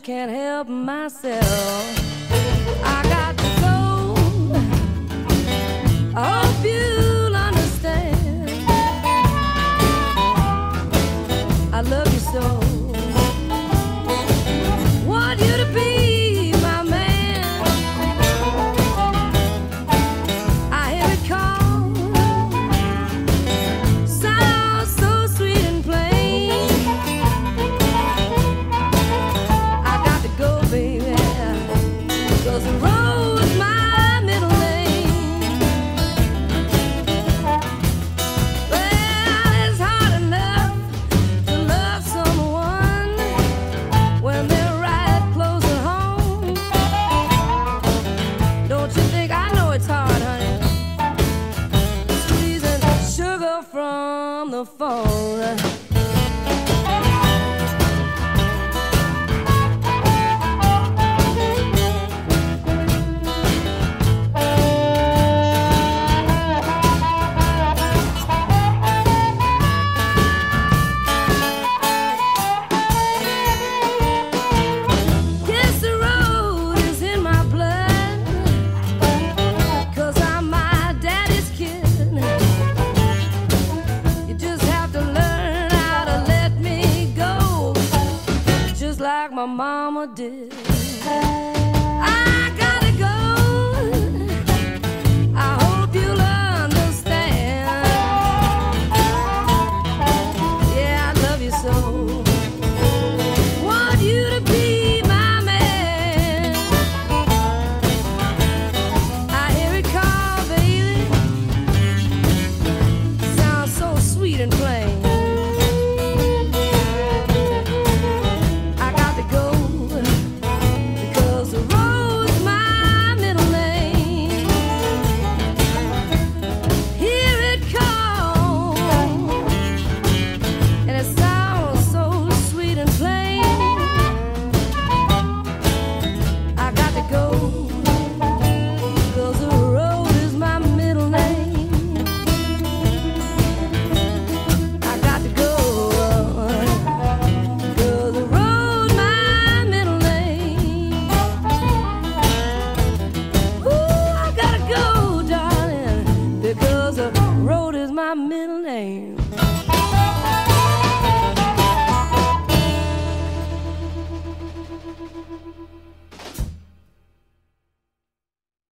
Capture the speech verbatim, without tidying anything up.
can't help myself. I got to go. I hope you'll understand. I love you so. Want you to be my man. I hear it call. Sounds so sweet and plain. I got to go, baby, 'cause the road's my middle lane. Well, it's hard enough to love someone when they're right close at home. Don't you think I know it's hard, honey? Squeezing sugar from the phone. Guess the road is in my blood, 'cause I'm my daddy's kid. You just have to learn how to let me go, just like my mama did.